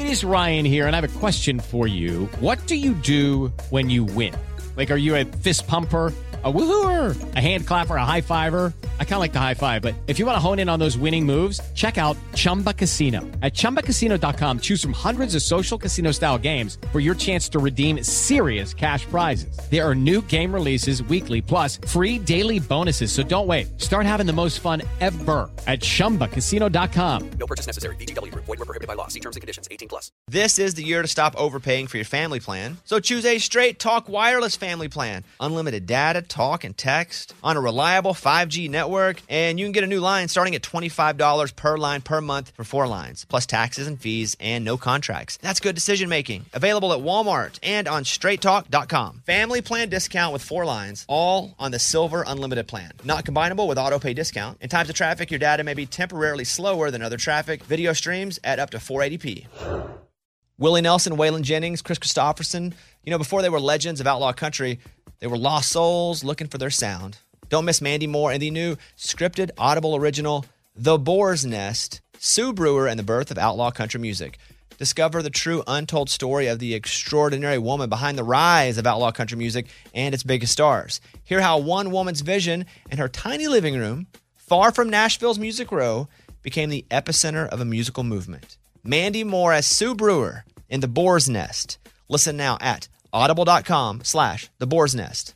is Ryan here, and I have a question for you. What do you do when you win? Like, are you a fist pumper, a woohooer, a hand clapper, a high fiver? I kind of like the high five, but if you want to hone in on those winning moves, check out Chumba Casino. At ChumbaCasino.com, choose from hundreds of social casino style games for your chance to redeem serious cash prizes. There are new game releases weekly, plus free daily bonuses. So don't wait. Start having the most fun ever at ChumbaCasino.com. No purchase necessary. VGW Group. Void where prohibited by law. See terms and conditions. 18+. This is the year to stop overpaying for your family plan. So choose a Straight Talk Wireless family plan. Unlimited data, talk, and text on a reliable 5G network. And you can get a new line starting at $25 per line per month for 4 lines, plus taxes and fees and no contracts. That's good decision making. Available at Walmart and on straighttalk.com. Family plan discount with 4 lines, all on the Silver Unlimited plan. Not combinable with auto pay discount. In times of traffic, your data may be temporarily slower than other traffic. Video streams at up to 480p. Willie Nelson, Waylon Jennings, Chris Christopherson, before they were legends of outlaw country, they were lost souls looking for their sound. Don't miss Mandy Moore and the new scripted Audible original, The Boar's Nest, Sue Brewer and the Birth of Outlaw Country Music. Discover the true untold story of the extraordinary woman behind the rise of outlaw country music and its biggest stars. Hear how one woman's vision in her tiny living room, far from Nashville's Music Row, became the epicenter of a musical movement. Mandy Moore as Sue Brewer in The Boar's Nest. Listen now at audible.com/The Boar's Nest.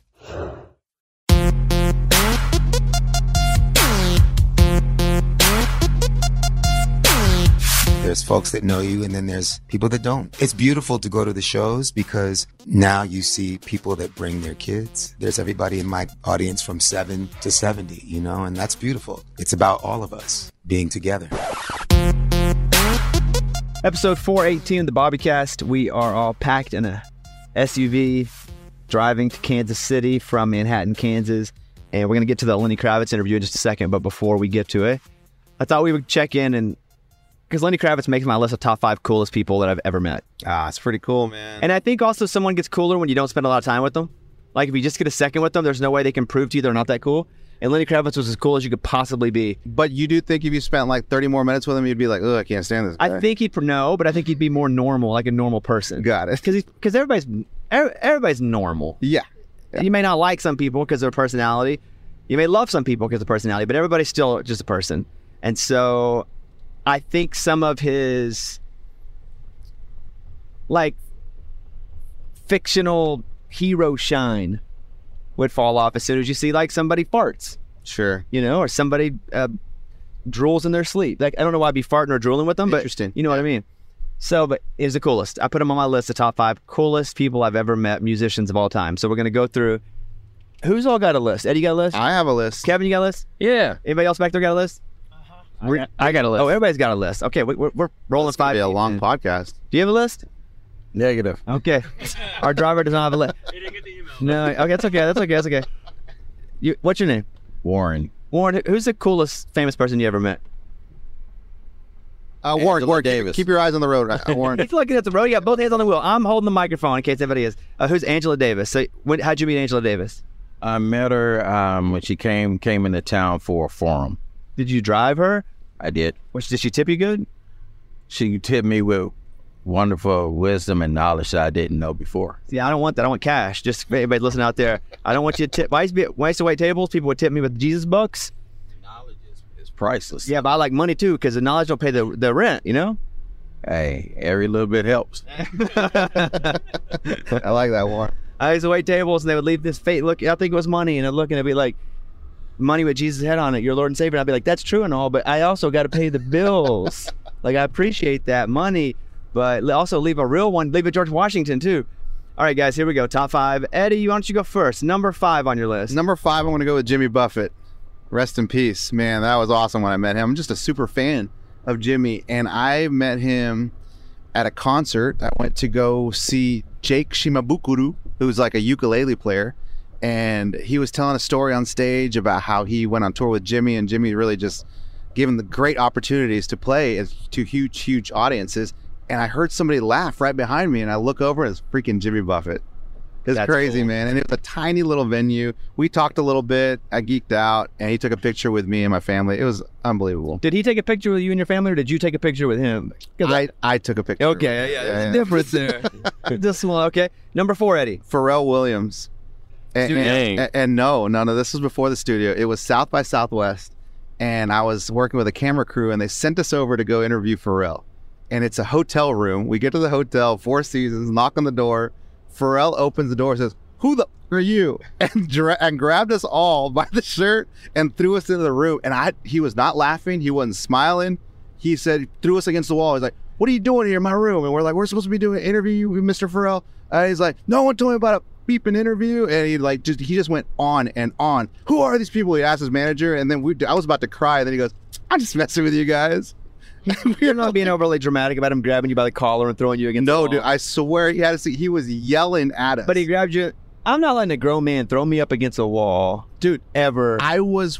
There's folks that know you, and then there's people that don't. It's beautiful to go to the shows because now you see people that bring their kids. There's everybody in my audience from 7 to 70, and that's beautiful. It's about all of us being together. Episode 418 of the Bobbycast. We are all packed in a SUV driving to Kansas City from Manhattan, Kansas. And we're going to get to the Lenny Kravitz interview in just a second. But before we get to it, I thought we would check in because Lenny Kravitz makes my list of top 5 coolest people that I've ever met. It's pretty cool, man. And I think also someone gets cooler when you don't spend a lot of time with them. Like if you just get a second with them, there's no way they can prove to you they're not that cool. And Lenny Kravitz was as cool as you could possibly be. But you do think if you spent like 30 more minutes with him, you'd be like, oh, I can't stand this guy. I think he'd be more normal, like a normal person. Got it. Because everybody's normal. Yeah. You may not like some people because of their personality. You may love some people because of personality, but everybody's still just a person. And so I think some of his like fictional hero shine would fall off as soon as you see like somebody farts. Sure. Or somebody drools in their sleep. Like, I don't know why I'd be farting or drooling with them, but interesting. You know what I mean? So, but it's the coolest. I put him on my list of top 5 coolest people I've ever met, musicians of all time. So we're going to go through. Who's all got a list? Eddie got a list? I have a list. Kevin, you got a list? Yeah. Anybody else back there got a list? I got a list. Oh, everybody's got a list. Okay, we're rolling 5. It's going to be a long podcast. Do you have a list? Negative. Okay. Our driver does not have a list. He didn't get the email. No, okay, that's okay. What's your name? Warren. Warren, who's the coolest famous person you ever met? Warren Davis. Keep your eyes on the road, Warren. He's looking at the road. You got both hands on the wheel. I'm holding the microphone in case anybody is. Who's Angela Davis? So, how'd you meet Angela Davis? I met her when she came into town for a forum. Did you drive her? I did. Did she tip you good? She tipped me with wonderful wisdom and knowledge that I didn't know before. See, I don't want that. I want cash. Just for anybody listening out there, I don't want you to tip. When I used to wait tables, people would tip me with Jesus bucks. Knowledge is priceless. Yeah, but I like money too because the knowledge don't pay the rent, Hey, every little bit helps. I like that, Warren. I used to wait tables and they would leave this fake look. I think it was money, and I'd look and it'd be like, money with Jesus' head on it, your Lord and Savior. And I'd be like, that's true and all, but I also got to pay the bills. Like, I appreciate that money, but also leave a real one. Leave a George Washington too. All right, guys, here we go. Top 5. Eddie, why don't you go first? Number 5 on your list. Number 5, I want to go with Jimmy Buffett. Rest in peace. Man, that was awesome when I met him. I'm just a super fan of Jimmy, and I met him at a concert. I went to go see Jake Shimabukuro, who's like a ukulele player, and he was telling a story on stage about how he went on tour with Jimmy, and Jimmy really just gave him the great opportunities to play to huge audiences. And I heard somebody laugh right behind me, and I look over, and it's freaking Jimmy Buffett. It's That's crazy, cool. man. And it was a tiny little venue. We talked a little bit. I geeked out, and he took a picture with me and my family. It was unbelievable. Did he take a picture with you and your family, or did you take a picture with him? 'Cause I took a picture. Okay, yeah, there's a difference there. This one, okay. Number 4, Eddie. Pharrell Williams. Dang. And no, this was before the studio. It was South by Southwest, and I was working with a camera crew, and they sent us over to go interview Pharrell. And it's a hotel room. We get to the hotel, Four Seasons, knock on the door. Pharrell opens the door and says, "Who the f- are you?" And grabbed us all by the shirt and threw us into the room. And he was not laughing. He wasn't smiling. He said, threw us against the wall. He's like, "What are you doing here in my room?" And we're like, "We're supposed to be doing an interview with Mr. Pharrell." He's like, "No one told me about a beeping interview." And he just went on and on. "Who are these people?" He asked his manager. And then I was about to cry. And then he goes, "I'm just messing with you guys." You're not being overly dramatic about him grabbing you by the collar and throwing you against the No, wall. dude, I swear he was yelling at us. But he grabbed you. I'm not letting a grown man throw me up against a wall, dude, ever. I was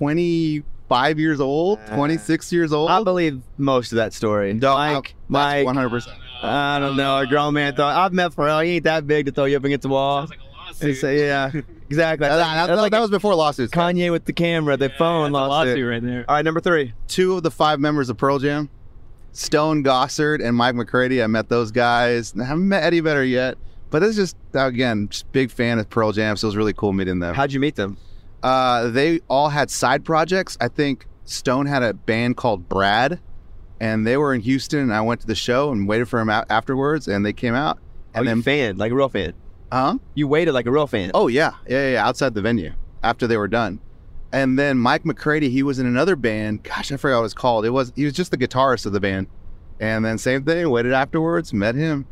25 years old, 26 years old. I believe most of that story. No, Mike, 100%. I don't know. A grown man thought, I've met Pharrell. He ain't that big to throw you up against the wall. Yeah, exactly. That was before lawsuits. Kanye with the camera, the phone lawsuit right there. All right, number 3. 2 of the 5 members of Pearl Jam, Stone Gossard and Mike McCready. I met those guys. I haven't met Eddie Vedder yet, but this is just, again, just big fan of Pearl Jam, so it was really cool meeting them. How'd you meet them? They all had side projects. I think Stone had a band called Brad, and they were in Houston, and I went to the show and waited for them afterwards, and they came out. And then fan, like a real fan. Huh? You waited like a real fan. Oh, yeah, outside the venue after they were done. And then Mike McCready, he was in another band. Gosh, I forgot what it was called. He was just the guitarist of the band. And then same thing, waited afterwards, met him.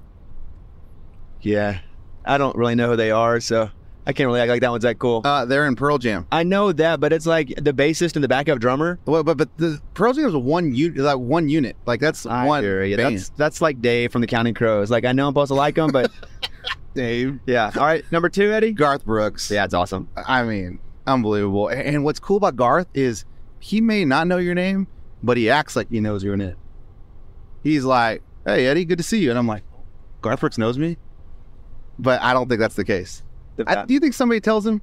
Yeah. I don't really know who they are, so I can't really act like that one's that cool. They're in Pearl Jam. I know that, but it's like the bassist and the backup drummer. Well, but the Pearl Jam is one unit. Like that's one band. That's like Dave from the Counting Crows. Like I know I'm supposed to like him, but Dave. Yeah. All right. Number 2, Eddie. Garth Brooks. Yeah, it's awesome. I mean, unbelievable. And what's cool about Garth is he may not know your name, but he acts like he knows your name. He's like, "Hey, Eddie, good to see you." And I'm like, Garth Brooks knows me? But I don't think that's the case. Do you think somebody tells him?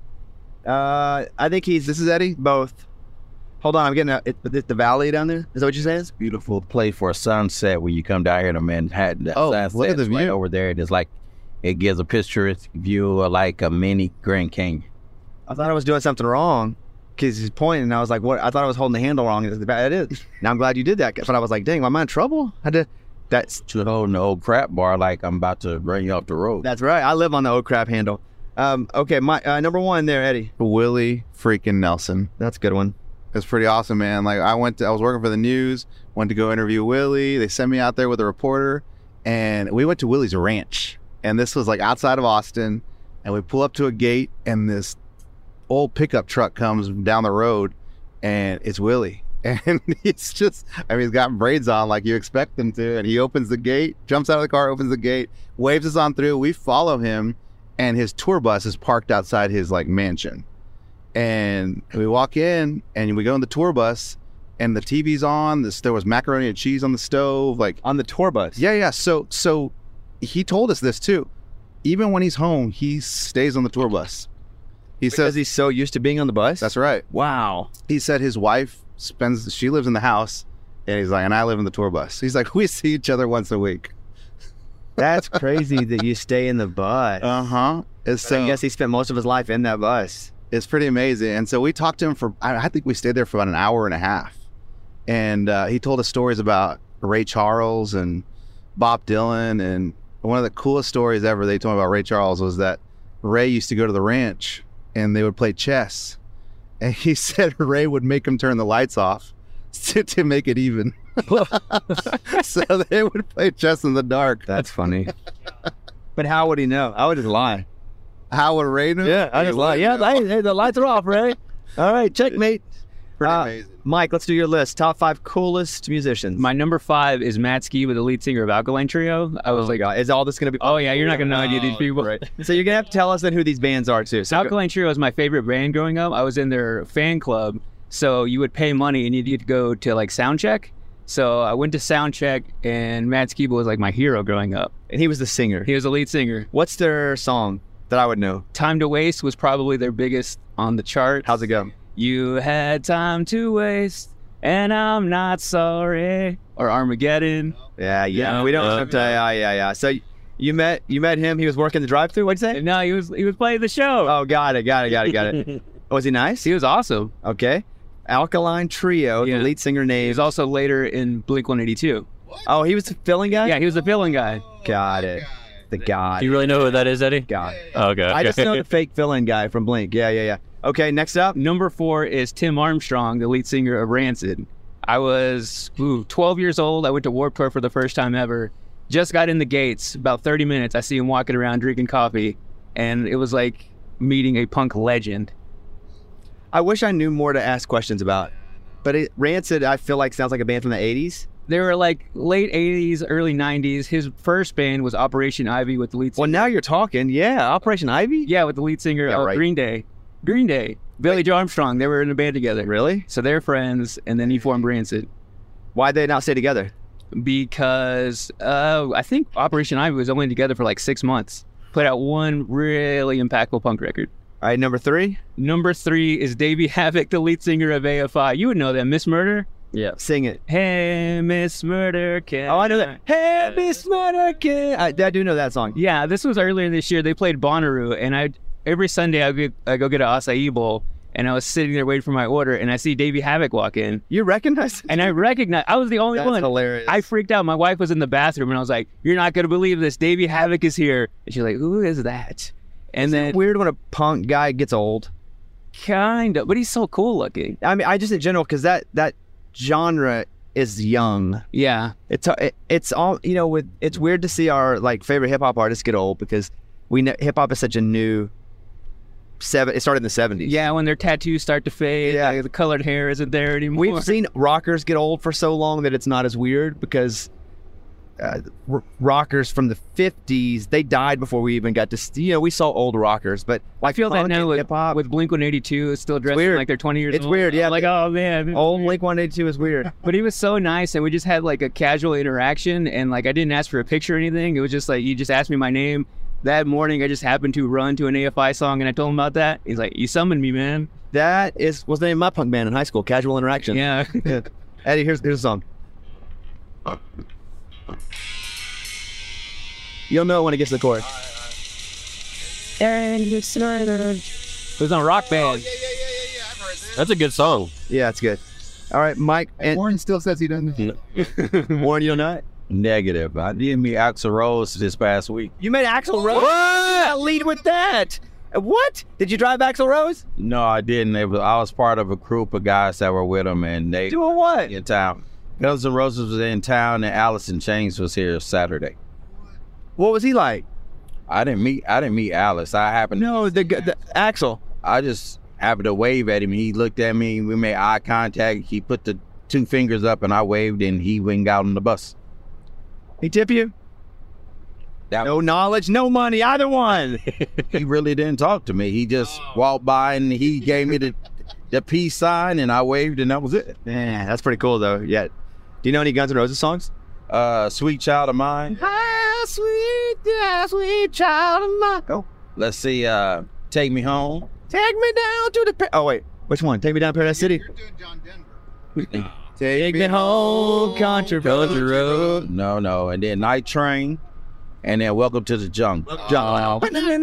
I think this is Eddie? Both. Hold on, I'm getting the valley down there. Is that what you're saying? Beautiful place for a sunset when you come down here to Manhattan. That sunset look at the view right over there. It's like it gives a picturesque view of like a mini Grand Canyon. I thought I was doing something wrong because he's pointing, and I was like, "What?" I thought I was holding the handle wrong. It is. Now I'm glad you did that, but I was like, "Dang, am I in trouble?" That's holding the old crap bar like I'm about to run you off the road. That's right. I live on the old crap handle. Okay, my number 1 there, Eddie. Willie freaking Nelson. That's a good one. It's pretty awesome, man. Like I was working for the news, went to go interview Willie. They sent me out there with a reporter, and we went to Willie's ranch. And this was like outside of Austin, and we pull up to a gate, and this old pickup truck comes down the road, and it's Willie. And he's just, he's got braids on like you expect him to. And he opens the gate, jumps out of the car, opens the gate, waves us on through. We follow him, and his tour bus is parked outside his like mansion. And we walk in, and we go in the tour bus, and the TV's on. There was macaroni and cheese on the stove, like on the tour bus. Yeah. So he told us this too. Even when he's home, he stays on the tour bus. He says he's so used to being on the bus. That's right. Wow. He said his wife she lives in the house, and he's like, and I live in the tour bus. He's like, we see each other once a week. That's crazy that you stay in the bus. Uh-huh. So I guess he spent most of his life in that bus. It's pretty amazing. And so we talked to him for, I think we stayed there for about an hour and a half. And he told us stories about Ray Charles and Bob Dylan. And one of the coolest stories ever they told me about Ray Charles was that Ray used to go to the ranch and they would play chess. And he said Ray would make him turn the lights off to make it even. So they would play chess in the dark. That's funny. But how would he know? I would just lie. How would Ray know? Yeah, I just lie. Yeah, hey, the lights are off, Ray. All right, checkmate. Pretty amazing. Mike, let's do your list. Top 5 coolest musicians. My number 5 is Matt Ski, with the lead singer of Alkaline Trio. I was like, is all this going to be? Oh yeah, you're not going to know any of these people. Right. So you're going to have to tell us then who these bands are too. So Alkaline Trio was my favorite band growing up. I was in their fan club, so you would pay money and you'd go to like sound check. So I went to sound check, and Matt Skiba was like my hero growing up. And he was the singer. He was the lead singer. What's their song? that I would know. Time to Waste was probably their biggest on the chart. How's it go? You had time to waste, and I'm not sorry. Or Armageddon. Yeah. Yeah. We don't. Yeah. So you met him. He was working the drive-through. What'd you say? No, he was playing the show. Oh, got it. Was he nice? He was awesome. Okay. Alkaline Trio. Yeah. The lead singer He name. was also later in Blink-182. Oh, he was the filling guy. Yeah, he was the filling guy. Got it. The guy. Do you really know who that is, Eddie? Got it. Oh, okay. I just know the fake fill-in guy from Blink. Yeah. Okay, next up. Number 4 is Tim Armstrong, the lead singer of Rancid. I was 12 years old. I went to Warped Tour for the first time ever. Just got in the gates. About 30 minutes, I see him walking around drinking coffee. And it was like meeting a punk legend. I wish I knew more to ask questions about. But Rancid, I feel like, sounds like a band from the 80s. They were like late 80s, early 90s. His first band was Operation Ivy with the lead singer. Well, now you're talking. Yeah, Operation Ivy? Yeah, with the lead singer of right. Green Day. Billy Joe Armstrong. They were in a band together. Really? So they're friends, and then he formed Rancid. Why'd they not stay together? Because I think Operation Ivy was only together for like 6 months. Put out one really impactful punk record. All right, number 3. Number 3 is Davey Havok, the lead singer of AFI. You would know that, Miss Murder. Yeah. Sing it. Hey, Miss Murder, can Oh, I know that. Hey, Miss Murder, can I do know that song. Yeah, this was earlier this year. They played Bonnaroo, and every Sunday I go get an acai bowl, and I was sitting there waiting for my order, and I see Davey Havok walk in. You recognize it? And I was the only That's one. hilarious. I freaked out. My wife was in the bathroom, and I was like, "You're not gonna believe this. Davey Havok is here." And she's like, "Who is that?" And Isn't then it weird when a punk guy gets old? kind of, but he's so cool looking. I mean, I just in general, because that genre is young. Yeah, It's all, it's weird to see our like favorite hip hop artists get old, because we know hip hop is such a new it started in the 70s. yeah. When their tattoos start to fade, Yeah. like, the colored hair isn't there anymore. We've seen rockers get old for so long that it's not as weird, because rockers from the 50s, they died before we even got to, we saw old rockers, but I feel that punk now and with, hip-hop, with Blink-182 is still dressing weird. like they're 20 years It's old. weird, yeah. Like, oh man. old Blink-182 is weird. But he was so nice, and we just had like a casual interaction, and like I didn't ask for a picture or anything. It was just like, he just asked me my name. That morning, I just happened to run to an AFI song, and I told him about that. He's like, "You summoned me, man." That was the name of my punk band in high school, Casual Interaction. Yeah. Eddie, here's a song. You'll know when it gets to the chorus. It was on Rock Band. That's a good song. Yeah, it's good. All right, Mike. And Warren still says he doesn't. Warren, you don't know it? Negative. I did meet Axl Rose this past week. You made Axl Rose? What? Lead with that. What? Did you drive Axl Rose? No, I didn't. I was part of a group of guys that were with him, and they Doing what? in town. Guns N' Roses was in town, and Alice in Chains was here Saturday. What was he like? I didn't meet Alice. I happened. No, the Axl. I just happened to wave at him. He looked at me. We made eye contact. He put the 2 fingers up, and I waved, and he went out on the bus. He tip you? No knowledge, no money, either one. He really didn't talk to me. He just walked by, and he gave me the peace sign, and I waved, and that was it. Man, that's pretty cool though. Yeah. Do you know any Guns N' Roses songs? Sweet Child of Mine. Ah, sweet child of mine. Oh, Let's see. Take Me Home. take me down to the. Oh wait, which one? Take me down to Paradise City. You're doing John Denver. Take me home, country road. No. And then Night Train. And then Welcome to the Jungle. John.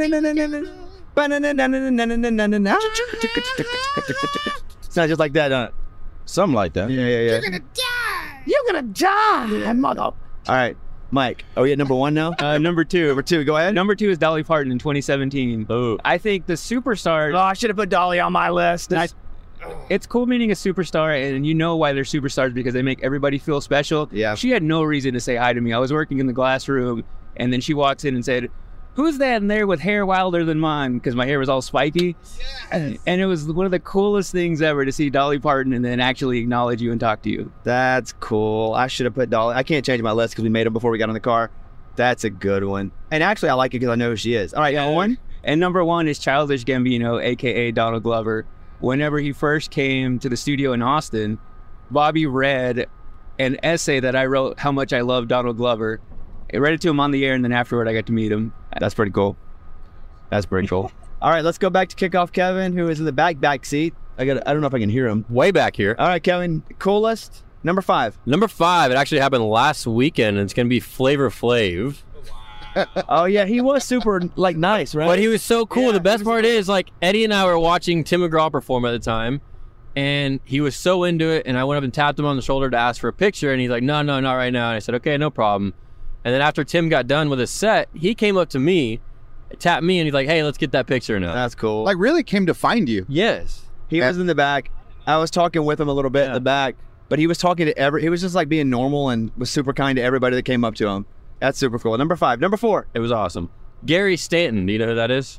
It's not just like that, huh? Something like that. Yeah. You're gonna die, mother. All right, Mike. Are we at number 1 now? Number 2. Number 2. Go ahead. Number 2 is Dolly Parton in 2017. Oh. I think the superstar. Oh, I should have put Dolly on my list. It's cool meeting a superstar, and you know why they're superstars, because they make everybody feel special. Yeah. She had no reason to say hi to me. I was working in the glass room, and then she walks in and said, "Who's that in there with hair wilder than mine?" Because my hair was all spiky. Yes. And it was one of the coolest things ever to see Dolly Parton and then actually acknowledge you and talk to you. That's cool. I should have put Dolly. I can't change my list because we made them before we got in the car. That's a good one. And actually, I like it because I know who she is. All right, one. And number 1 is Childish Gambino, a.k.a. Donald Glover. Whenever he first came to the studio in Austin, Bobby read an essay that I wrote, how much I love Donald Glover. I read it to him on the air, and then afterward I got to meet him. That's pretty cool. That's pretty cool. All right, let's go back to kickoff Kevin, who is in the back seat. I don't know if I can hear him. Way back here. All right, Kevin, coolest. Number 5. Number 5, it actually happened last weekend, and it's going to be Flavor Flav. Oh, yeah, he was super, like, nice, right? But he was so cool. Yeah, the best part is, like, Eddie and I were watching Tim McGraw perform at the time, and he was so into it, and I went up and tapped him on the shoulder to ask for a picture, and he's like, no, not right now. And I said, okay, no problem. And then after Tim got done with his set, he came up to me, tapped me, and he's like, hey, let's get that picture now. That's cool. Like, really came to find you. Yes. He was in the back. I was talking with him a little bit in the back, but he was talking to he was just like being normal and was super kind to everybody that came up to him. That's super cool. Number 5. Number 4. It was awesome. Gary Stanton, do you know who that is?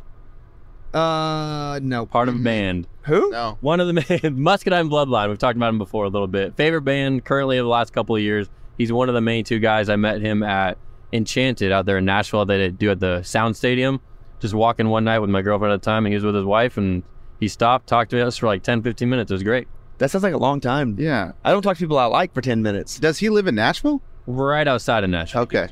No. Part of a band. Who? No. One of the Muscadine Bloodline. We've talked about him before a little bit. Favorite band currently of the last couple of years. He's one of the main 2 guys. I met him at Enchanted out there in Nashville that they do at the Sound Stadium. Just walking one night with my girlfriend at the time, and he was with his wife, and he stopped, talked to us for like 10, 15 minutes. It was great. That sounds like a long time. Yeah. I don't talk to people I like for 10 minutes. Does he live in Nashville? Right outside of Nashville. Okay.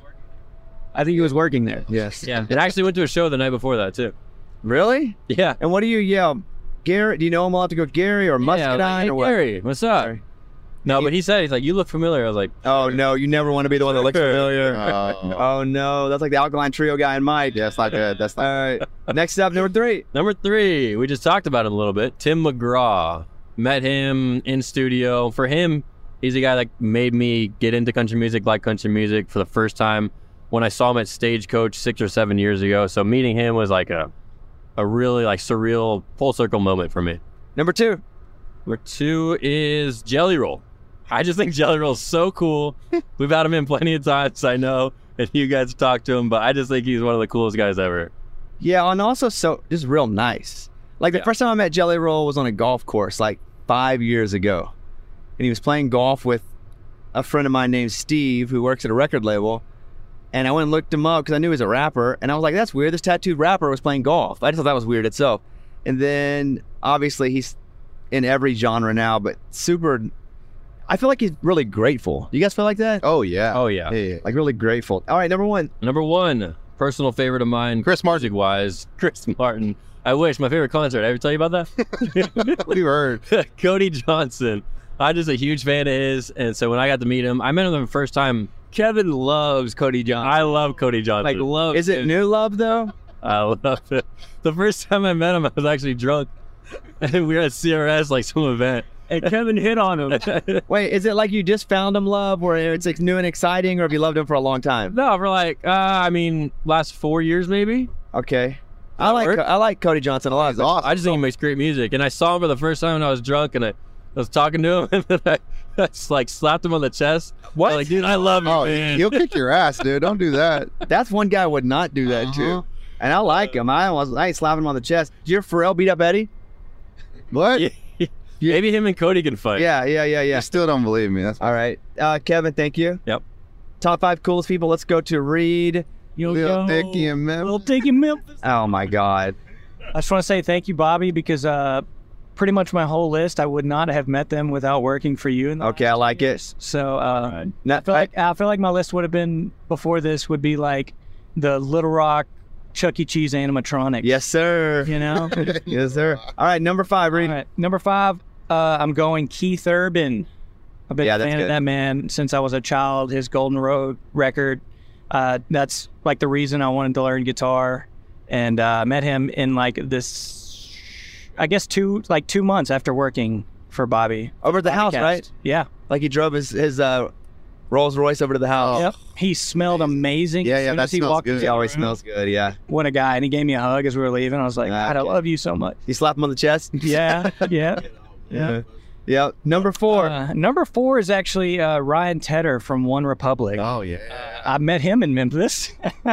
I think he was working there. Yes. Yeah. And I actually went to a show the night before that, too. Really? Yeah. And what do you yell? Gary? Do you know him? I'll have to go Gary or Muscadine yeah, like, hey, or what? Gary, what's up? Sorry. No, but he said, he's like, you look familiar. I was like, Oh, no. You never want to be the one that looks familiar. Oh, no. That's like the Alkaline Trio guy and Mike. Yeah, that's not good. That's not All right. Next up, number 3. number 3, we just talked about him a little bit. Tim McGraw. Met him in studio. For him, he's the guy that made me get into country music, like country music for the first time when I saw him at Stagecoach 6 or 7 years ago. So meeting him was like a really like surreal full circle moment for me. Number 2. Number 2 is Jelly Roll. I just think Jelly Roll's so cool. We've had him in plenty of times, I know, and you guys talk to him, but I just think he's one of the coolest guys ever. Yeah, and also just real nice. Like the first time I met Jelly Roll was on a golf course like 5 years ago. And he was playing golf with a friend of mine named Steve who works at a record label. And I went and looked him up because I knew he was a rapper. And I was like, that's weird. This tattooed rapper was playing golf. I just thought that was weird itself. And then obviously he's in every genre now, but super... I feel like he's really grateful. You guys feel like that? Oh, yeah. Oh, yeah. Yeah. Like really grateful. All right, number 1. Number 1, personal favorite of mine, Chris Martin. music-wise, Chris Martin. I wish. My favorite concert. Did I ever tell you about that? What have you heard? Cody Johnson. I'm just a huge fan of his, and so when I got to meet him, I met him the first time. Kevin loves Cody Johnson. I love Cody Johnson. Like, love. Is it new love though? I love it. The first time I met him, I was actually drunk, and we were at CRS, like some event. And Kevin hit on him. Wait, is it like you just found him love where it's like new and exciting, or have you loved him for a long time? No, for like, last 4 years maybe. Okay. I like Cody Johnson a lot. He's awesome. I just think he makes great music, and I saw him for the first time when I was drunk, and I was talking to him, and then I just like slapped him on the chest. What? I'm like, dude, I love you, Oh, man. he'll kick your ass, dude. Don't do that. That's one guy I would not do that to. And I like him. I ain't slapping him on the chest. Did you hear Pharrell beat up Eddie? What? Yeah. Maybe him and Cody can fight. Yeah. You still don't believe me. That's All right. Kevin, thank you. Yep. Top 5 coolest people. Let's go to Reed. Lil Dicky and Memphis. Little Dicky Memphis. Oh, my God. I just want to say thank you, Bobby, because pretty much my whole list, I would not have met them without working for you. Okay, I like it. So I Not, feel like my list would have been before this would be like the Little Rock Chuck E. Cheese animatronics. yes, sir. You know? Yes, sir. All right, number 5, Reed. All right. Number 5, I'm going Keith Urban. I've been a that's fan good. of that man since I was a child. His Golden Road record, that's like the reason I wanted to learn guitar. And I met him in like this, I guess 2 months after working for Bobby. Over at the house, Podcast. right? Yeah. Like he drove his Rolls Royce over to the house. Yep. He smelled amazing. Yeah, As soon that as he smells walked good. in He the always room. smells good, yeah. What a guy. And he gave me a hug as we were leaving. I was like, Ah, God, I okay. love you so much. You slap him on the chest? Yeah. Yeah. Yeah. Yeah. Number 4. Number 4 is actually Ryan Tedder from One Republic. Oh, yeah. I met him in Memphis.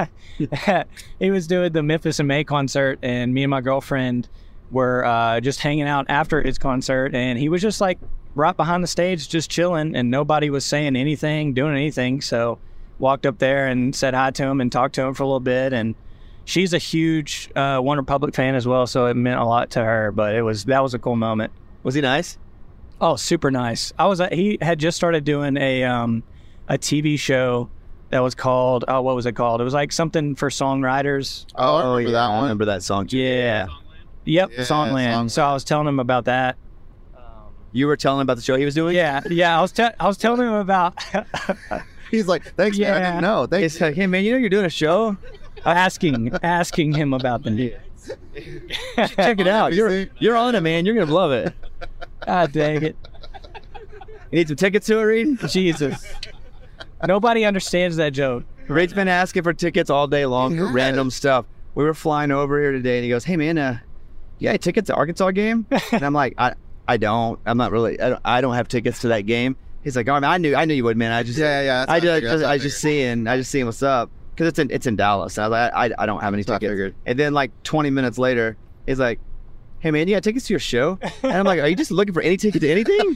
He was doing the Memphis in May concert, and me and my girlfriend were just hanging out after his concert, and he was just like right behind the stage, just chilling, and nobody was saying anything, doing anything. So walked up there and said hi to him and talked to him for a little bit, and she's a huge One Republic fan as well, so it meant a lot to her. But that was a cool moment. Was he nice? Oh, super nice. He had just started doing a TV show that was called, what was it called? It was like something for songwriters. Oh, I remember that I one. remember that song. Yeah. Yep, Yeah, Songland. Songland. So I was telling him about that. You were telling him about the show he was doing? Yeah. I was telling him about He's like, thanks, man. I Yeah. didn't know. Thanks. It's like, hey, man, you know you're doing a show? asking him about the news. Check it out. You're on it, man. You're going to love it. God dang it. You need some tickets to it, Reed? Jesus. Nobody understands that joke. Reed's been asking for tickets all day long for random stuff. We were flying over here today, and he goes, hey, man, you got any tickets to Arkansas game? And I'm like, I don't. I'm not really. I don't have tickets to that game. He's like, oh, man, I knew you would, man. I just Yeah. I just seeing what's up because it's in Dallas. And I was like, I don't have any tickets. figured. And then like 20 minutes later, he's like, hey man, you got tickets to your show? And I'm like, are you just looking for any ticket to anything?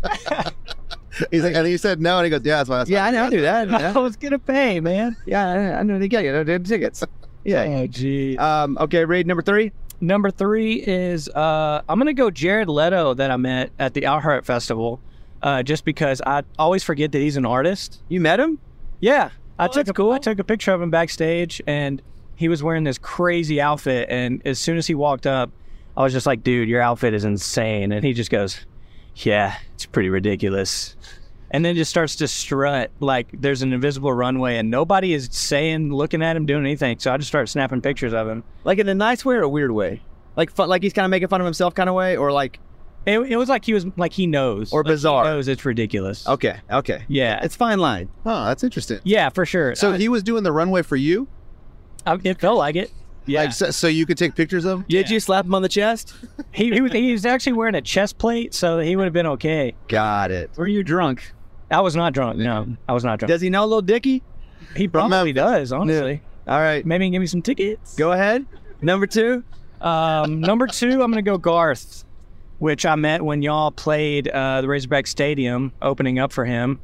He's like, and he said no, and he goes, yeah, that's why. Yeah, I know, I knew that. I was gonna pay, man. Yeah, I know they got you the tickets. Yeah. Oh, gee. Okay, Reed, number 3. Number 3 is I'm gonna go Jared Leto that I met at the Outheart Festival, just because I always forget that he's an artist. You met him? Yeah, I that's cool. I took a picture of him backstage, and he was wearing this crazy outfit. And as soon as he walked up, I was just like, "Dude, your outfit is insane." And he just goes, "Yeah, it's pretty ridiculous." And then just starts to strut like there's an invisible runway, and nobody is looking at him, doing anything. So I just start snapping pictures of him. Like in a nice way or a weird way? Like fun, like he's kind of making fun of himself kind of way, or like it was like he knows, or like bizarre. He knows it's ridiculous. Okay. Yeah, It's fine line. Oh, that's interesting. yeah, for sure. So he was doing the runway for you? It felt like it. Yeah. Like, so you could take pictures of him? Did you slap him on the chest? He was actually wearing a chest plate, so he would have been okay. Got it. Were you drunk? I was not drunk. No, I was not drunk. Does he know Lil Dicky? He probably does, honestly. All right. Maybe he can give me some tickets. Go ahead. Number 2. Number 2, I'm gonna go Garth, which I met when y'all played the Razorback Stadium, opening up for him.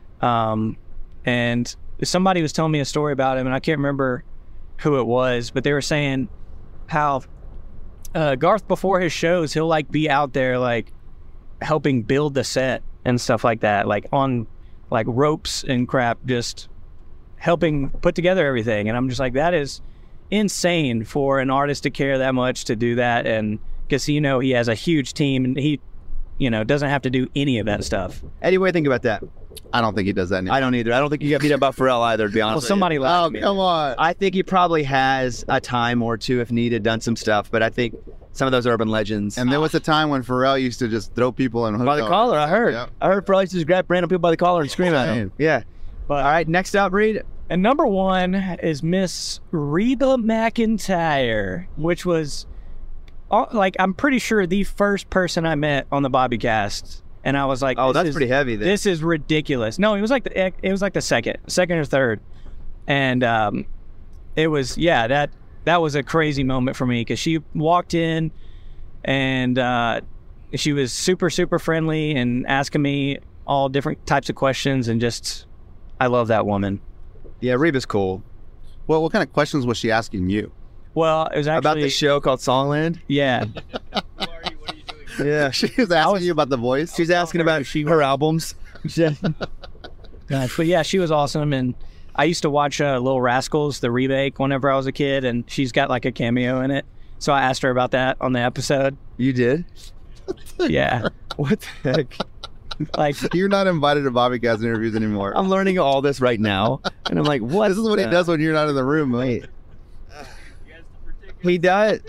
And somebody was telling me a story about him, and I can't remember who it was, but they were saying how Garth, before his shows, he'll like be out there like helping build the set and stuff like that, like on like ropes and crap, just helping put together everything. And I'm just like, that is insane for an artist to care that much to do that. And because he has a huge team, and he doesn't have to do any of that stuff. Eddie, what do you think about that? I don't think he does that anymore. I don't either. I don't think you got beat up by Pharrell either, to be honest. Well, with somebody you. laughed Oh, at me. come on. I think he probably has a time or two, if needed, done some stuff. But I think some of those urban legends. And there was a time when Pharrell used to just throw people in by the collar, I heard. Yep. I heard Pharrell used to just grab random people by the collar and scream at them. Yeah. But All right, next up, Reed. And number 1 is Miss Reba McEntire, which was I'm pretty sure the first person I met on the Bobbycast. And I was like, Oh, this that's is- pretty heavy then. This is ridiculous. No, it was like the second or third. And it was, that was a crazy moment for me, because she walked in and she was super, super friendly and asking me all different types of questions, and just, I love that woman. Yeah, Reba's cool. Well, what kind of questions was she asking you? Well, it was actually About the show called Songland? Yeah. Yeah. She was asking you about the voice? She's asking about her albums. But yeah, she was awesome. And I used to watch Little Rascals, the remake, whenever I was a kid, and she's got like a cameo in it. So I asked her about that on the episode. You did? Yeah. What the heck? Like, You're not invited to Bobbycast interviews anymore. I'm learning all this right now. And I'm like, what? This is what he does when you're not in the room. Wait. He does?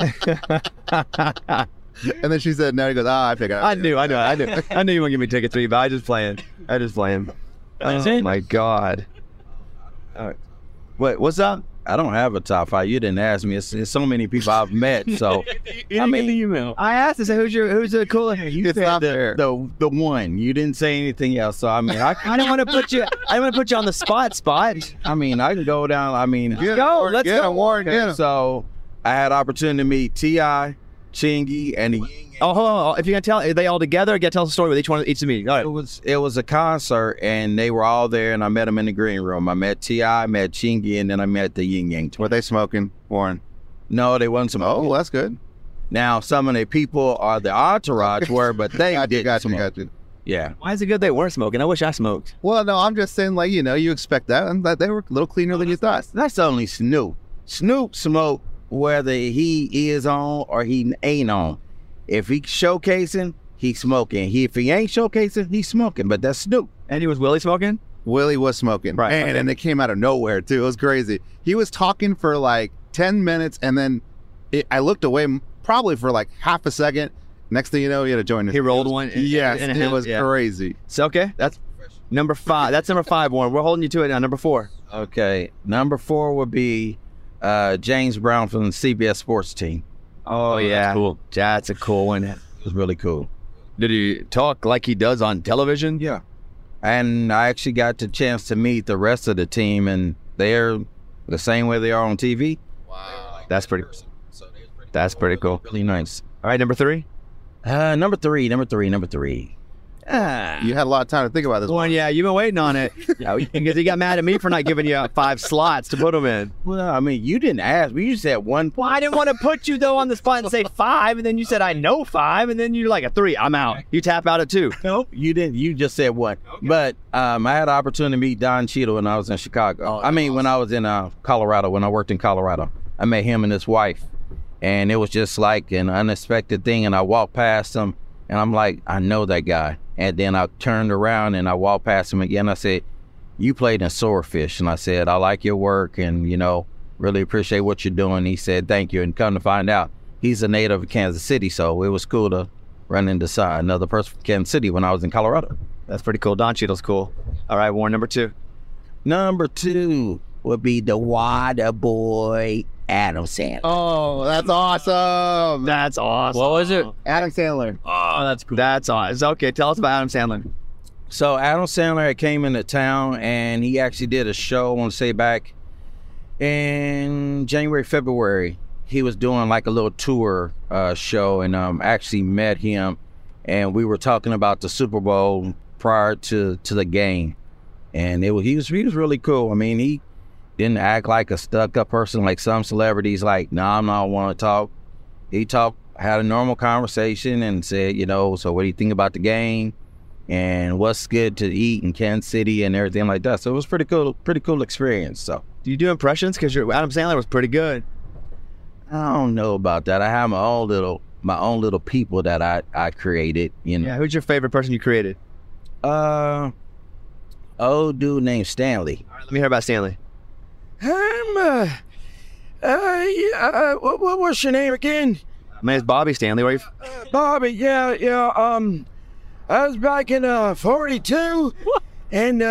And then she said no. He goes, I figured I knew you wouldn't give me tickets, Reba. I just playing. Is Oh it? my God. All right. What's up? I don't have a top 5. You didn't ask me. It's so many people I've met. So I mean, the email. I asked, I said, who's the coolest? you said the one. You didn't say anything else. So I mean, I didn't want to put you. I didn't want to put you on the spot. I mean, I can go down. I mean, Let's go. Warren, get him. so I had opportunity to meet T.I., Chingy, and the Ying. Oh, hold on. If you're gonna tell, are they all together? You gotta tell us a story with each of the meetings. All right. It was a concert, and they were all there, and I met them in the green room. I met T.I., met Chingy, and then I met the Yin Yang Twins. Were they smoking, Warren? No, they wasn't some. Oh, that's good. Now some of the people are the entourage were, but they didn't Got you. smoke. Yeah. Why is it good they weren't smoking? I wish I smoked. Well, no, I'm just saying, like, you expect that, and that they were a little cleaner than you thought. That's only Snoop. Snoop smoke whether he is on or he ain't on. If he showcasing, he smoking. If he ain't showcasing, he smoking. But that's Snoop. And he was Willie smoking? Willie was smoking. Right. And it came out of nowhere, too. It was crazy. He was talking for like 10 minutes, and then I looked away probably for like half a second. Next thing you know, he had to join us. He rolled one. Yes, and it was crazy. So, okay, that's number 5. That's number 5, Warren. We're holding you to it now. Number 4. Okay. Number 4 would be James Brown from the CBS Sports Team. Oh, yeah. That's cool. That's a cool one. It was really cool. Did he talk like he does on television? Yeah. And I actually got the chance to meet the rest of the team, and they're the same way they are on TV. Wow. That's pretty cool. Really nice. All right, number 3? Number three. You had a lot of time to think about this Warren, yeah, you've been waiting on it. Because he got mad at me for not giving you 5 slots to put them in. Well, I mean, you didn't ask me. You said 1. Well, I didn't want to put you, though, on the spot and say 5, and then you said, I know 5, and then you're like, a 3, I'm out. You tap out at 2. Nope, you didn't. You just said 1. Okay. But I had the opportunity to meet Don Cheadle when I was in Chicago. When I was in Colorado, when I worked in Colorado. I met him and his wife, and it was just like an unexpected thing, and I walked past him, and I'm like, I know that guy. And then I turned around and I walked past him again. I said, you played in Swordfish. And I said, I like your work and, really appreciate what you're doing. He said, thank you. And come to find out, he's a native of Kansas City. So it was cool to run into another person from Kansas City when I was in Colorado. That's pretty cool. Don Cheadle's cool. All right, Warren, number 2. Number 2 would be the Water Boy, Adam Sandler. Oh, that's awesome. That's awesome. What was it? Adam Sandler. Oh, that's cool. That's awesome. Okay, tell us about Adam Sandler. So Adam Sandler came into town, and he actually did a show, I want to say back in January, February. He was doing like a little tour show, and actually met him, and we were talking about the Super Bowl prior to the game. And he was really cool. I mean, he didn't act like a stuck-up person like some celebrities, like, no, I'm not want to talk. He had a normal conversation and said, so what do you think about the game and what's good to eat in Kansas City and everything like that. So it was pretty cool experience. So do you do impressions? Because Adam Sandler was pretty good. I don't know about that. I have my own little people that I created. Yeah, who's your favorite person you created? Old dude named Stanley. All right, let me hear about Stanley. What was your name again? My name's Bobby Stanley. Where are you? Bobby, yeah. I was back in 42, and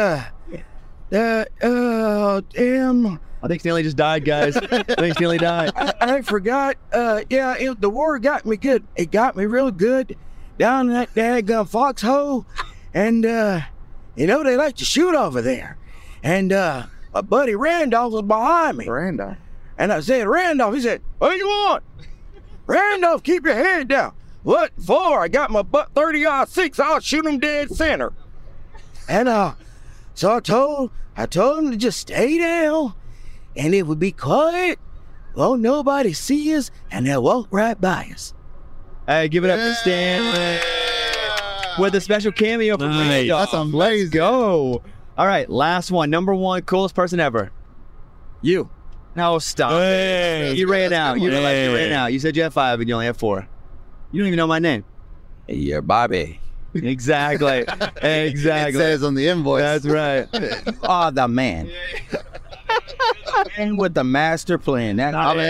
damn. I think Stanley just died, guys. I think Stanley died. I forgot. The war got me good. It got me real good down in that daggum foxhole, and they like to shoot over there, and my buddy Randolph was behind me. Randolph. And I said, Randolph, he said, what do you want? Randolph, keep your head down. What for? I got my butt 30-06. I'll shoot him dead center. And so I told him to just stay down, and it would be quiet. Won't nobody see us, and they'll walk right by us. Hey, give it up to Stanley. With a special cameo from That's amazing. Let's go. All right, last one. Number 1, coolest person ever. You. No, stop. Hey. You ran out. You Hey. ran out. You said you had 5, and you only have 4. You don't even know my name. Yeah, Bobby. Exactly. It says on the invoice. That's right. Oh, the man. And with the master plan. Bobby.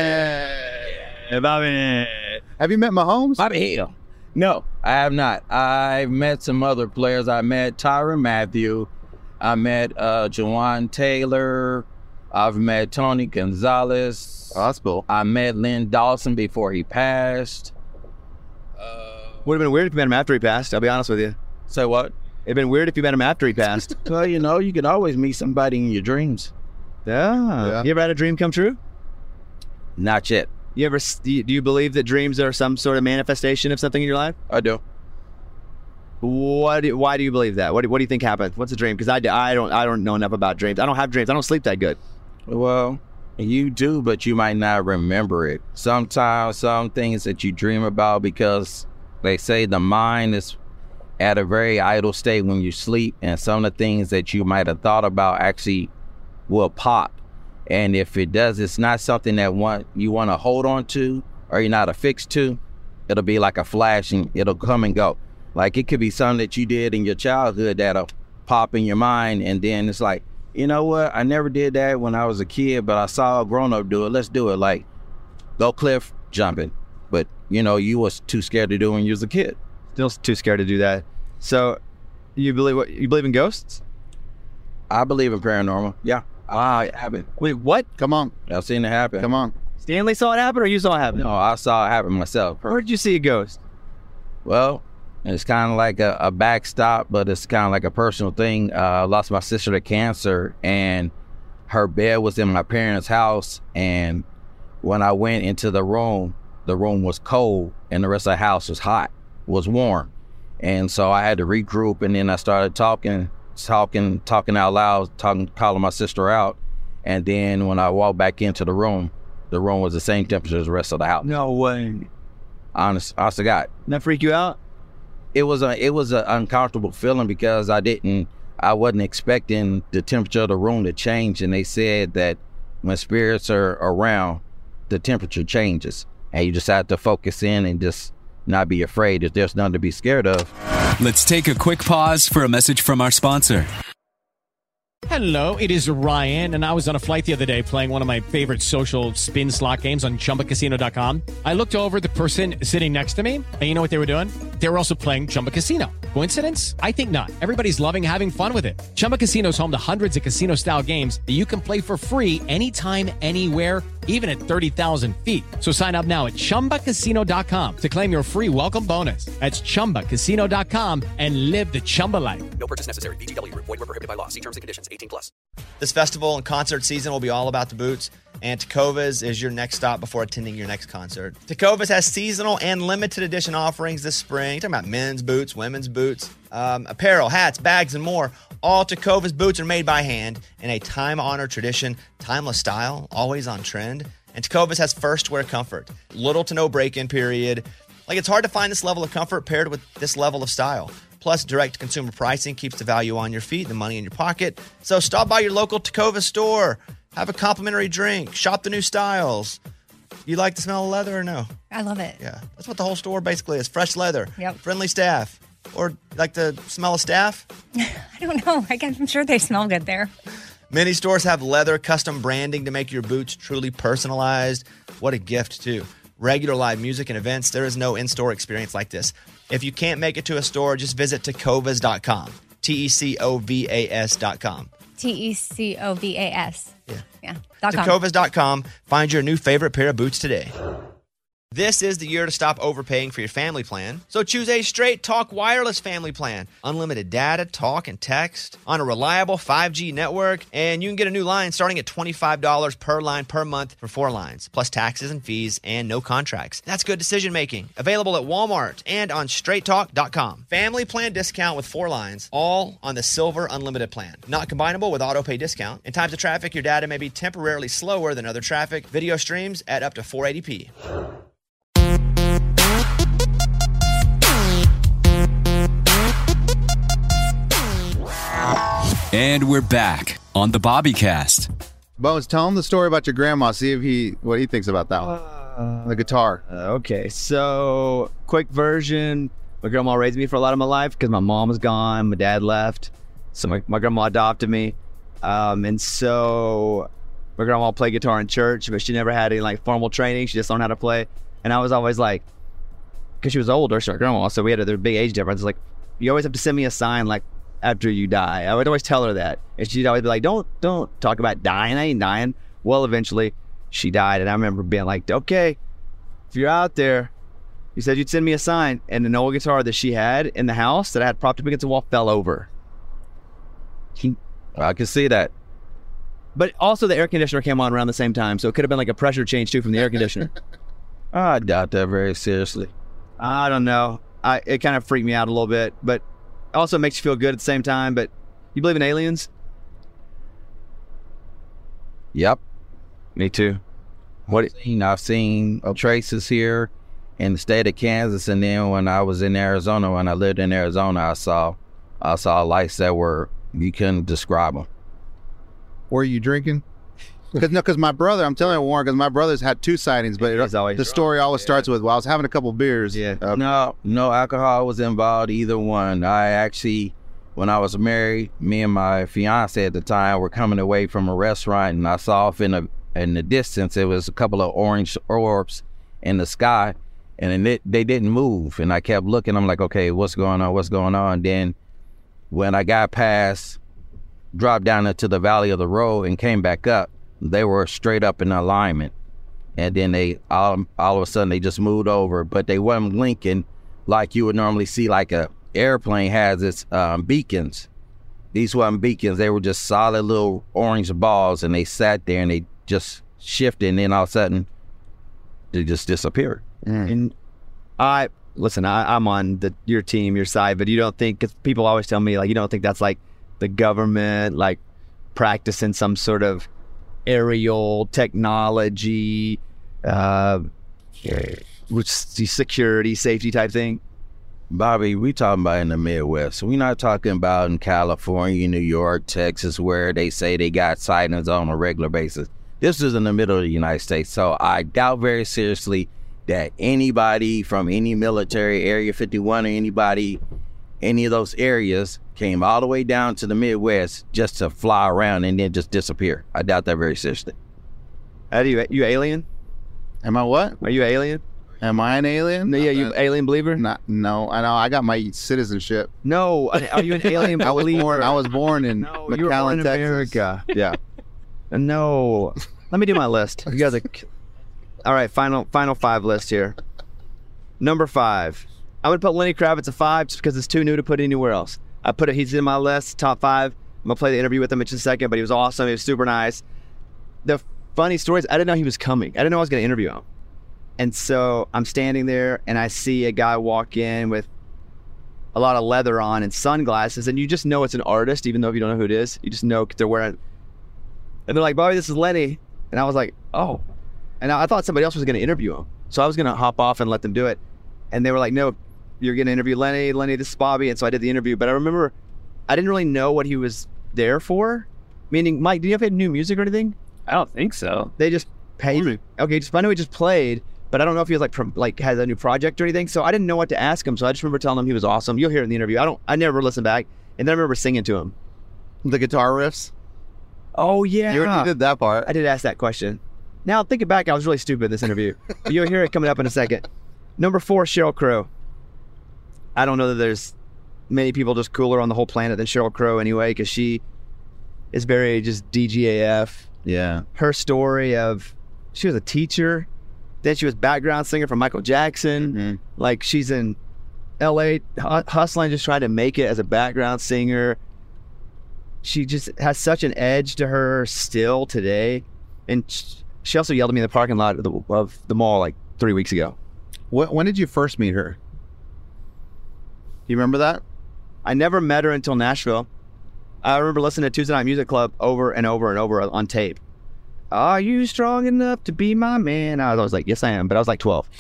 Have you met Mahomes? Bobby Hill. No, I have not. I've met some other players. I met Tyrann Mathieu. I met Jawan Taylor. I've met Tony Gonzalez. Oh, that's cool. I met Lynn Dawson before he passed. Would have been weird if you met him after he passed. I'll be honest with you. Say what? It'd been weird if you met him after he passed. Well, you can always meet somebody in your dreams. Yeah. You ever had a dream come true? Not yet. You ever? Do you believe that dreams are some sort of manifestation of something in your life? I do. Why do you believe that? What do you think happened? What's a dream? Because I don't know enough about dreams. I don't have dreams. I don't sleep that good. Well, you do, but you might not remember it. Sometimes some things that you dream about, because they say the mind is at a very idle state when you sleep, and some of the things that you might have thought about actually will pop. And if it does, it's not something that you want to hold on to or you're not affixed to. It'll be like a flash and it'll come and go. Like it could be something that you did in your childhood that'll pop in your mind, and then it's like, you know what? I never did that when I was a kid, but I saw a grown-up do it. Let's do it. Like go cliff jumping. But, you know, you was too scared to do when you was a kid. Still too scared to do that. So you believe in ghosts? I believe in paranormal. Yeah. It happened. Wait, what? Come on. I've seen it happen. Come on. Stanley saw it happen, or you saw it happen? No, I saw it happen myself. Where did you see a ghost? Well, it's kind of like a backstop, but it's kind of like a personal thing. I lost my sister to cancer, and her bed was in my parents' house. And when I went into the room was cold, and the rest of the house was hot, was warm. And so I had to regroup, and then I started talking out loud, calling my sister out. And then when I walked back into the room was the same temperature as the rest of the house. No way. Honest to God. Didn't that freak you out? It was an uncomfortable feeling because I wasn't expecting the temperature of the room to change. And they said that when spirits are around, the temperature changes, and you just have to focus in and just not be afraid. If there's nothing to be scared of. Let's take a quick pause for a message from our sponsor. Hello, it is Ryan, and I was on a flight the other day playing one of my favorite social spin slot games on ChumbaCasino.com. I looked over at the person sitting next to me, and you know what they were doing? They were also playing Chumba Casino. Coincidence? I think not. Everybody's loving having fun with it. Chumba Casino is home to hundreds of casino-style games that you can play for free anytime, anywhere, even at 30,000 feet. So sign up now at ChumbaCasino.com to claim your free welcome bonus. That's ChumbaCasino.com and live the Chumba life. No purchase necessary. VGW. Void were prohibited by law. See terms and conditions. 18+. This festival and concert season will be all about the boots, and Tecovas is your next stop before attending your next concert. Tecovas has seasonal and limited edition offerings this spring. You're talking about men's boots, women's boots, apparel, hats, bags, and more. All Tecovas boots are made by hand in a time-honored tradition, timeless style, always on trend. And Tecovas has first wear comfort, little to no break-in period. Like, it's hard to find this level of comfort paired with this level of style. Plus, direct consumer pricing keeps the value on your feet, the money in your pocket. So stop by your local Tecovas store, have a complimentary drink, shop the new styles. You like the smell of leather or no? I love it. Yeah, that's what the whole store basically is. Fresh leather, Yep. friendly staff. Or like the smell of staff? I don't know. I'm sure they smell good there. Many stores have leather custom branding to make your boots truly personalized. What a gift, too. Regular live music and events, there is no in-store experience like this. If you can't make it to a store, just visit Tecovas.com. Tecovas.com. Tecovas. Yeah. .com. Tecovas.com. Find your new favorite pair of boots today. This is the year to stop overpaying for your family plan. So choose a Straight Talk Wireless family plan. Unlimited data, talk, and text on a reliable 5G network. And you can get a new line starting at $25 per line per month for 4 lines, plus taxes and fees and no contracts. That's good decision making. Available at Walmart and on straighttalk.com. Family plan discount with 4 lines, all on the Silver Unlimited plan. Not combinable with auto pay discount. In times of traffic, your data may be temporarily slower than other traffic. Video streams at up to 480p. And we're back on the Bobbycast. Bones, tell him the story about your grandma. See what he thinks about that one. The guitar. Okay, so quick version. My grandma raised me for a lot of my life because my mom was gone, my dad left, so my grandma adopted me, and so my grandma played guitar in church, but she never had any like formal training. She just learned how to play, and I was always like, because she was older, so my grandma, so we had a big age difference. Like, you always have to send me a sign like after you die. I would always tell her that, and she'd always be like, don't talk about dying. I ain't dying. Well, eventually she died, and I remember being like, okay, if you're out there, you said you'd send me a sign. And an old guitar that she had in the house that I had propped up against the wall fell over. I can see that. But also the air conditioner came on around the same time, so it could have been like a pressure change too from the air conditioner. I doubt that very seriously. I don't know. It kind of freaked me out a little bit, but also makes you feel good at the same time. But you believe in aliens? Yep. Me too. I've seen traces here, in the state of Kansas, and then when I was in Arizona, when I lived in Arizona, I saw lights that were, you couldn't describe them. Were you drinking? Because my brother, I'm telling you, Warren, because my brother's had 2 sightings, but the story always starts with, well, I was having a couple beers. Yeah. No alcohol was involved, either one. I actually, when I was married, me and my fiance at the time were coming away from a restaurant, and I saw off in the distance, it was a couple of orange orbs in the sky, and they didn't move. And I kept looking. I'm like, okay, what's going on? What's going on? Then when I got past, dropped down into the valley of the road and came back up, they were straight up in alignment. And then they all of a sudden they just moved over, but they wasn't blinking like you would normally see like a airplane has its beacons. These weren't beacons. They were just solid little orange balls, and they sat there and they just shifted, and then all of a sudden they just disappeared. And I'm on your team, your side, but you don't think, because people always tell me, like, you don't think that's like the government, like, practicing some sort of aerial technology, security, safety type thing? Bobby, we talking about in the Midwest. We're not talking about in California, New York, Texas, where they say they got sightings on a regular basis. This is in the middle of the United States. So I doubt very seriously that anybody from any military, Area 51 or anybody, any of those areas came all the way down to the Midwest just to fly around and then just disappear. I doubt that very seriously. You alien? Am I what? Are you alien? Am I an alien? No, yeah, you alien believer? No, I know. I got my citizenship. No, are you an alien believer? I was born in McAllen, Texas. America. Yeah. No. Let me do my list. You guys are... All right, final 5 list here. Number 5. I'm going to put Lenny Kravitz at 5 just because it's too new to put anywhere else. He's in my list, top 5. I'm going to play the interview with him in just a second, but he was awesome. He was super nice. The funny story is I didn't know he was coming. I didn't know I was going to interview him. And so I'm standing there and I see a guy walk in with a lot of leather on and sunglasses, and you just know it's an artist, even though if you don't know who it is. You just know because they're wearing... And they're like, Bobby, this is Lenny. And I was like, oh. And I thought somebody else was going to interview him. So I was going to hop off and let them do it. And they were like, no, you're going to interview Lenny. Lenny, this is Bobby. And so I did the interview. But I remember I didn't really know what he was there for. Meaning, Mike, do you have new music or anything? I don't think so. They just paid. Okay, I know he just played, but I don't know if he was like has a new project or anything. So I didn't know what to ask him. So I just remember telling him he was awesome. You'll hear it in the interview. I never listened back. And then I remember singing to him. The guitar riffs? Oh, yeah. You did that part. I did ask that question. Now, thinking back, I was really stupid in this interview. But you'll hear it coming up in a second. Number 4, Sheryl Crow. I don't know that there's many people just cooler on the whole planet than Sheryl Crow anyway, because she is very just DGAF. Yeah. Her story of, she was a teacher, then she was background singer for Michael Jackson. Mm-hmm. Like, she's in LA hustling, just trying to make it as a background singer. She just has such an edge to her still today. And she also yelled at me in the parking lot of the mall like 3 weeks ago. When did you first meet her? You remember that? I never met her until Nashville. I remember listening to Tuesday Night Music Club over and over and over on tape. Are you strong enough to be my man? I was like, yes, I am. But I was like 12.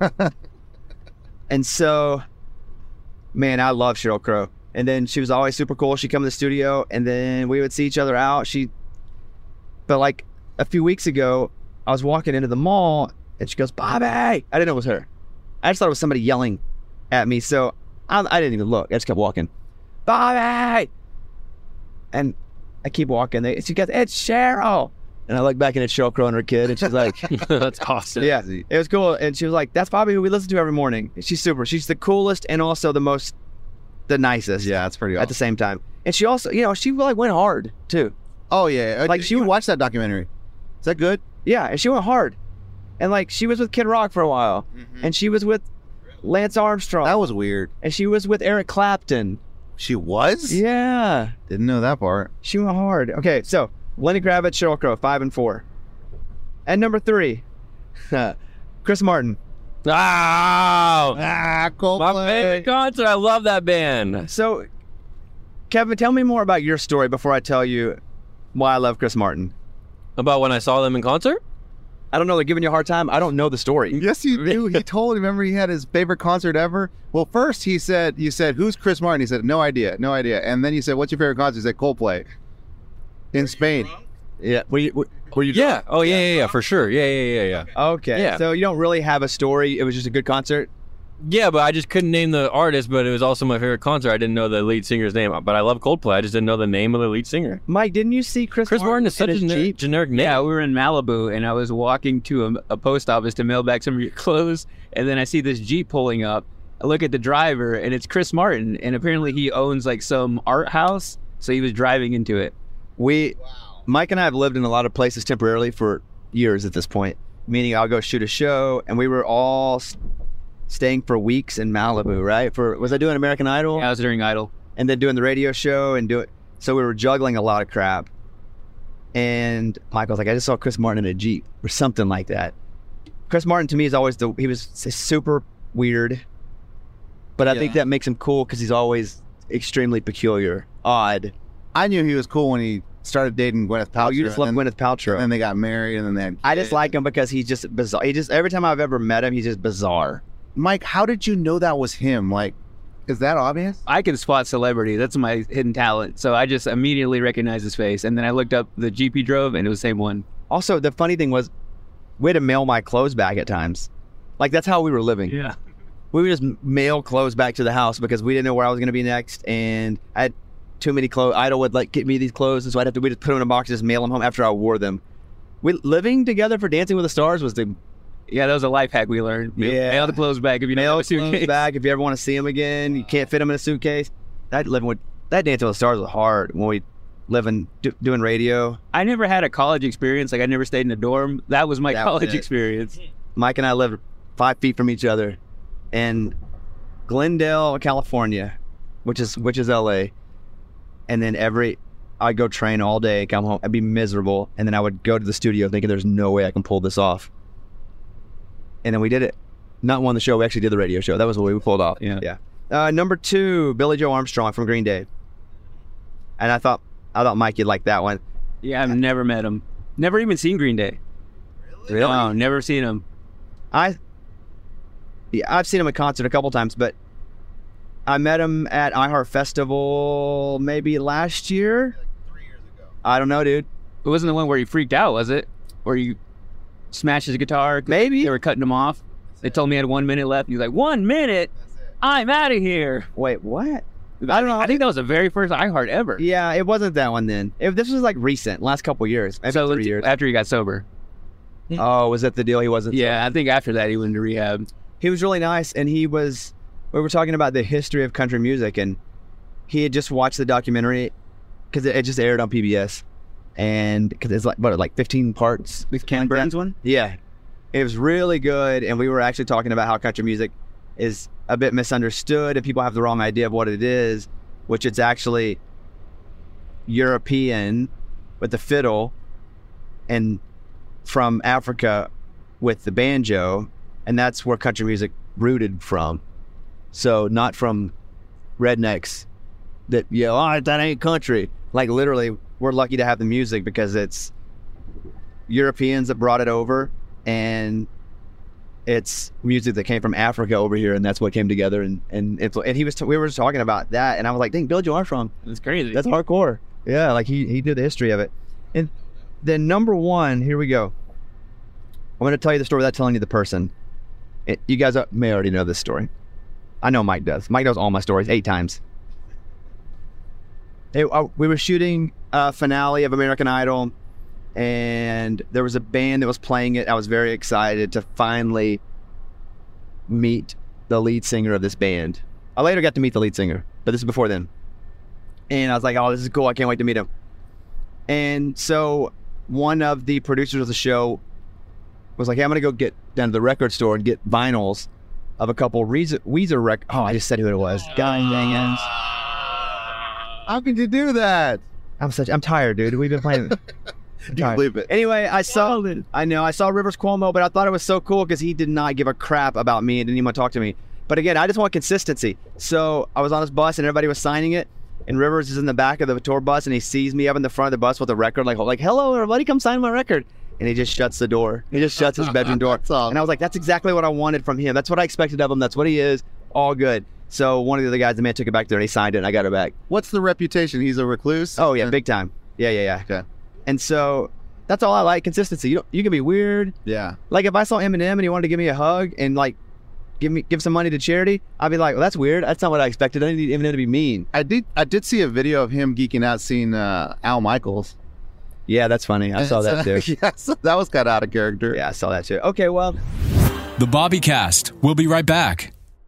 And so, man, I love Sheryl Crow. And then she was always super cool. She'd come to the studio, and then we would see each other out. But like a few weeks ago, I was walking into the mall, and she goes, Bobby! I didn't know it was her. I just thought it was somebody yelling at me. So I didn't even look. I just kept walking. Bobby! And I keep walking. She goes, it's Sheryl! And I look back, and it's Sheryl Crow and her kid, and she's like... That's awesome. Yeah, it was cool. And she was like, that's Bobby, who we listen to every morning. She's super. She's the coolest and also the nicest. Yeah, that's pretty awesome. At the same time. And she also, she like went hard, too. Oh, yeah. Like you watched that documentary. Is that good? Yeah, and she went hard. And like, she was with Kid Rock for a while. Mm-hmm. And she was with Lance Armstrong. That was weird. And she was with Eric Clapton. She was? Yeah. Didn't know that part. She went hard. Okay, so Lenny Kravitz, Sheryl Crow, 5 and 4. And number 3, Chris Martin. Coldplay. My favorite concert. I love that band. So, Kevin, tell me more about your story before I tell you why I love Chris Martin. About when I saw them in concert? I don't know. They're giving you a hard time. I don't know the story. Yes, you do. He told. Remember, he had his favorite concert ever. Well, first you said, "Who's Chris Martin?" He said, "No idea." And then you said, "What's your favorite concert?" He said, "Coldplay." In Spain. Yeah. Were you? Yeah. Oh, yeah, for sure. Yeah. Okay. Yeah. So you don't really have a story. It was just a good concert. Yeah, but I just couldn't name the artist, but it was also my favorite concert. I didn't know the lead singer's name, but I love Coldplay. I just didn't know the name of the lead singer. Mike, didn't you see Chris Martin is such a generic name. Yeah, we were in Malibu, and I was walking to a post office to mail back some of your clothes, and then I see this Jeep pulling up. I look at the driver, and it's Chris Martin, and apparently he owns like some art house, so he was driving into it. Mike and I have lived in a lot of places temporarily for years at this point, meaning I'll go shoot a show, and we were all staying for weeks in Malibu, right? Was I doing American Idol? Yeah, I was doing Idol. And then doing the radio show so we were juggling a lot of crap. And Michael's like, I just saw Chris Martin in a Jeep or something like that. Chris Martin to me is always he was super weird, but I think that makes him cool because he's always extremely peculiar, odd. I knew he was cool when he started dating Gwyneth Paltrow. Oh, you just love Gwyneth Paltrow. And then they got married, and then they had kids. I just like him because he's just bizarre. Every time I've ever met him, he's just bizarre. Mike, how did you know that was him? Like, is that obvious? I can spot celebrity. That's my hidden talent. So I just immediately recognized his face. And then I looked up the Jeep he drove, and it was the same one. Also, the funny thing was, we had to mail my clothes back at times. Like, that's how we were living. Yeah. We would just mail clothes back to the house because we didn't know where I was going to be next. And I had too many clothes. Idol would, get me these clothes, and so we just put them in a box and just mail them home after I wore them. Living together for Dancing with the Stars was Yeah, that was a life hack we learned. Yeah. Mail the clothes back if you don't have a suitcase. Clothes back if you ever want to see them again. You can't fit them in a suitcase. That Dancing with the Stars was hard when we doing radio. I never had a college experience. Like, I never stayed in a dorm. That was my college experience. Mike and I lived 5 feet from each other in Glendale, California, which is LA. And then I'd go train all day, come home, I'd be miserable, and then I would go to the studio thinking there's no way I can pull this off. And then we did it. Not one the show, we actually did the radio show. That was what we pulled off. Yeah. Number 2, Billy Joe Armstrong from Green Day. And I thought Mike, you'd like that one. Yeah, I've never met him. Never even seen Green Day. Really? No, never seen him. I've seen him at concert a couple times, but I met him at iHeart Festival maybe last year. Like 3 years ago. I don't know, dude. It wasn't the one where he freaked out, was it? Where you smashed his guitar? Maybe. They were cutting him off. They told me he had 1 minute left. He was like, 1 minute? I'm out of here. Wait, what? I don't know. I think that was the very first iHeart ever. Yeah, it wasn't that one then. This was like recent, last couple years. Maybe 3 years. After he got sober. Oh, was that the deal? He wasn't Yeah, sober? I think after that he went to rehab. He was really nice, and we were talking about the history of country music, and he had just watched the documentary because it just aired on PBS, and because it's like 15 parts. With Ken Burns one? Yeah, it was really good, and we were actually talking about how country music is a bit misunderstood, and people have the wrong idea of what it is, which it's actually European with the fiddle, and from Africa with the banjo, and that's where country music rooted from. So not from rednecks that yell, "Oh, that ain't country." Like literally, we're lucky to have the music because it's Europeans that brought it over, and it's music that came from Africa over here, and that's what came together. And we were just talking about that, and I was like, "Dang, Billy Joe Armstrong, that's crazy. That's hardcore." Yeah, like he did the history of it. And then number 1, here we go. I'm going to tell you the story without telling you the person. You guys may already know this story. I know Mike does. Mike knows all my stories 8 times. We were shooting a finale of American Idol, and there was a band that was playing it. I was very excited to finally meet the lead singer of this band. I later got to meet the lead singer, but this is before then. And I was like, "Oh, this is cool. I can't wait to meet him." And so one of the producers of the show was like, "Hey, I'm going to go get down to the record store and get vinyls of a couple Weezer records." Oh, I just said who it was. God dang it. How could you do that? I'm tired, dude. We've been playing. You believe it. Anyway, I saw Rivers Cuomo, but I thought it was so cool because he did not give a crap about me and didn't even want to talk to me. But again, I just want consistency. So I was on this bus and everybody was signing it, and Rivers is in the back of the tour bus, and he sees me up in the front of the bus with a record, like "Hello, everybody, come sign my record." and he just shuts the door. He just shuts his bedroom door. And I was like, that's exactly what I wanted from him. That's what I expected of him. That's what he is. All good. So one of the other guys, the man took it back there and he signed it and I got it back. What's the reputation? He's a recluse? Oh, yeah, big time. Yeah. Okay. And so that's all I like, consistency. You can be weird. Yeah. Like if I saw Eminem and he wanted to give me a hug and like give some money to charity, I'd be like, well, that's weird. That's not what I expected. I didn't need Eminem to be mean. I did see a video of him geeking out seeing Al Michaels. Yeah, that's funny. I saw that too. Yes, that was kind of out of character. Yeah, I saw that too. Okay, well. The Bobby Cast. We'll be right back.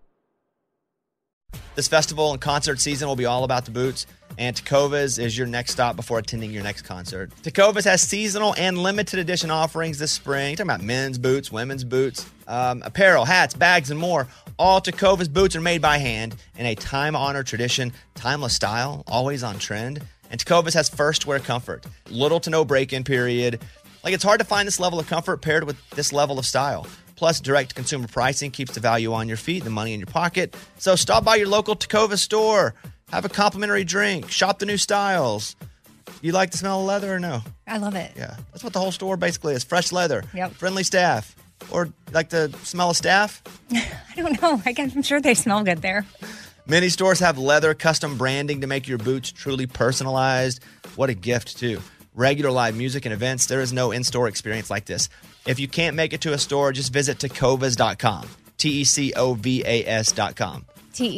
This festival and concert season will be all about the boots, and Tecovas is your next stop before attending your next concert. Tecovas has seasonal and limited edition offerings this spring. You're talking about men's boots, women's boots, apparel, hats, bags, and more. All Tecovas boots are made by hand in a time-honored tradition, timeless style, always on trend. And Tecovas has first wear comfort. Little to no break-in period. Like, it's hard to find this level of comfort paired with this level of style. Plus, direct consumer pricing keeps the value on your feet, the money in your pocket. So stop by your local Tecovas store. Have a complimentary drink. Shop the new styles. You like the smell of leather or no? I love it. Yeah. That's what the whole store basically is. Fresh leather. Yep. Friendly staff. Or like the smell of staff? I don't know. I'm sure they smell good there. Many stores have leather custom branding to make your boots truly personalized. What a gift, too. Regular live music and events, there is no in-store experience like this. If you can't make it to a store, just visit tecovas.com. Tecovas.com.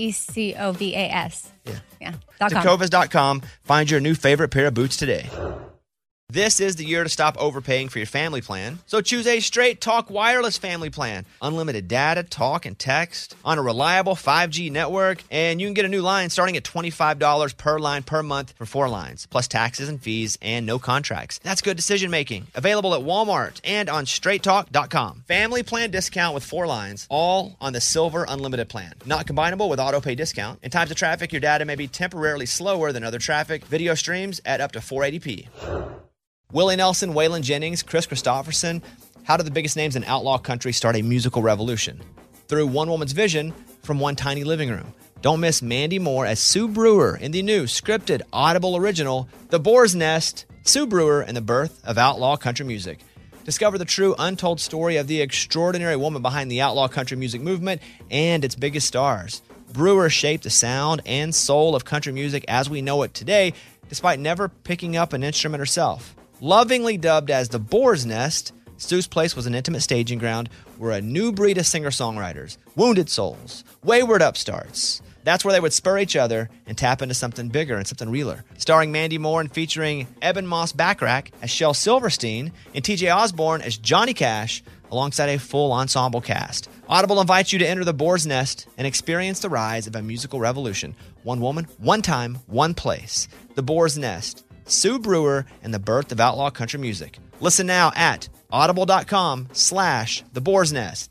Tecovas. Yeah. .com. Tecovas.com. Find your new favorite pair of boots today. This is the year to stop overpaying for your family plan. So choose a Straight Talk Wireless family plan. Unlimited data, talk, and text on a reliable 5G network. And you can get a new line starting at $25 per line per month for 4 lines, plus taxes and fees and no contracts. That's good decision making. Available at Walmart and on straighttalk.com. Family plan discount with 4 lines, all on the Silver Unlimited plan. Not combinable with auto pay discount. In times of traffic, your data may be temporarily slower than other traffic. Video streams at up to 480p. Willie Nelson, Waylon Jennings, Chris Christopherson. How did the biggest names in outlaw country start a musical revolution? Through one woman's vision from one tiny living room. Don't miss Mandy Moore as Sue Brewer in the new scripted Audible original, The Boar's Nest, Sue Brewer and the Birth of Outlaw Country Music. Discover the true untold story of the extraordinary woman behind the outlaw country music movement and its biggest stars. Brewer shaped the sound and soul of country music as we know it today, despite never picking up an instrument herself. Lovingly dubbed as the Boar's Nest, Sue's Place was an intimate staging ground where a new breed of singer-songwriters, wounded souls, wayward upstarts, that's where they would spur each other and tap into something bigger and something realer. Starring Mandy Moore and featuring Eben Moss Backrack as Shel Silverstein and TJ Osborne as Johnny Cash, alongside a full ensemble cast. Audible invites you to enter the Boar's Nest and experience the rise of a musical revolution. One woman, one time, one place. The Boar's Nest. Sue Brewer and the Birth of Outlaw Country Music. Listen now at audible.com/The Boar's Nest.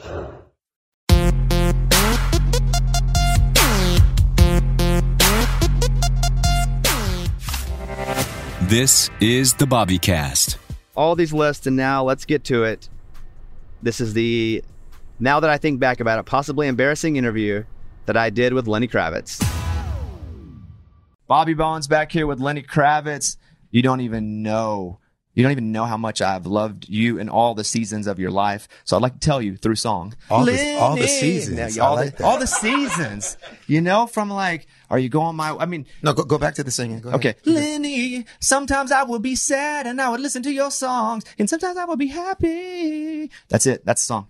This is the Bobby Cast. All these lists, and now let's get to it. This is the, now that I think back about it, possibly embarrassing interview that I did with Lenny Kravitz. Bobby Bones back here with Lenny Kravitz. You don't even know how much I've loved you in all the seasons of your life. So I'd like to tell you through song. All the seasons. All All the seasons. From like, are you going my, No, go back to the singing. Go ahead. Okay. Lenny, sometimes I would be sad and I would listen to your songs, and sometimes I would be happy. That's it. That's the song.